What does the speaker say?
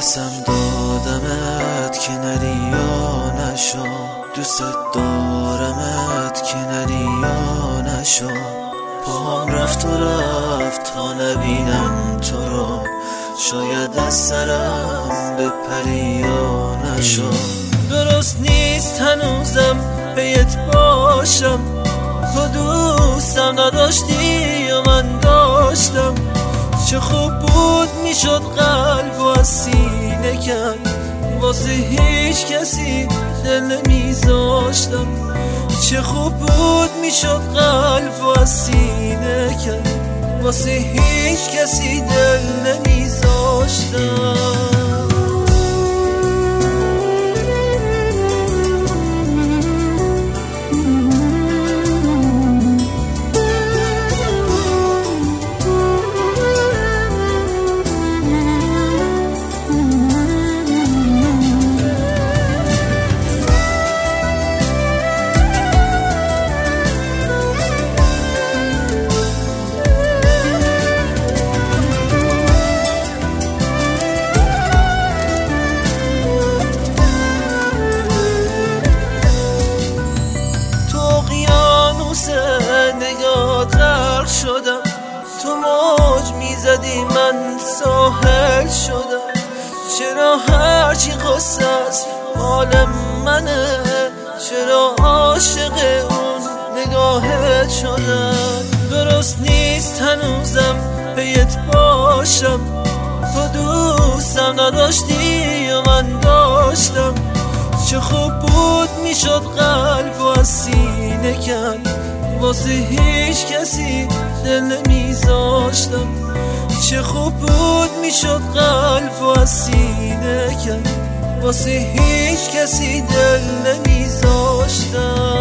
قسم دادمت که نری یا نشو، دوست دارمت که نری یا نشو. پاهم رفت و رفت تا نبینم تو رو، شاید از سرم بپری یا نشو. درست نیست هنوزم پیت باشم، تو دوستم نداشتی یا من داشتم. چه خوب بود میشد قلب و از سینه کن، واسه هیچ کسی دل نمیذاشتم. چه خوب بود میشد قلب و از سینه کن، واسه هیچ کسی دل نمیذاشتم. نگاه غرق شدم، تو موج میزدی من ساحل شدم. چرا هرچی قصه است حال منه، چرا عاشق اون نگاهت شدم. درست نیست هنوزم پیت باشم، تو دوستم نداشتی یا من داشتم. چه خوب بود میشد قلب و از سینه کن، واسه هیچ کسی دل نمیذاشتم. چه خوب بود میشد قلب و از سینه کن، واسه هیچ کسی دل نمیذاشتم.